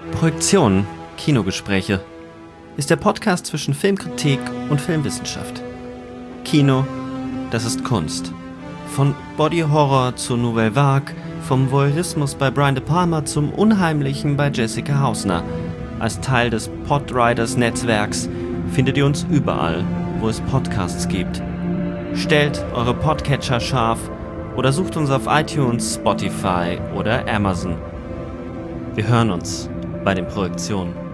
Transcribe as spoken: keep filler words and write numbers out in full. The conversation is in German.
Projektion, Kinogespräche ist der Podcast zwischen Filmkritik und Filmwissenschaft. Kino, das ist Kunst. Von Body Horror zu Nouvelle Vague, vom Voyeurismus bei Brian De Palma zum Unheimlichen bei Jessica Hausner. Als Teil des Podriders-Netzwerks findet ihr uns überall, wo es Podcasts gibt. Stellt eure Podcatcher scharf oder sucht uns auf iTunes, Spotify oder Amazon. Wir hören uns bei den Projektionen.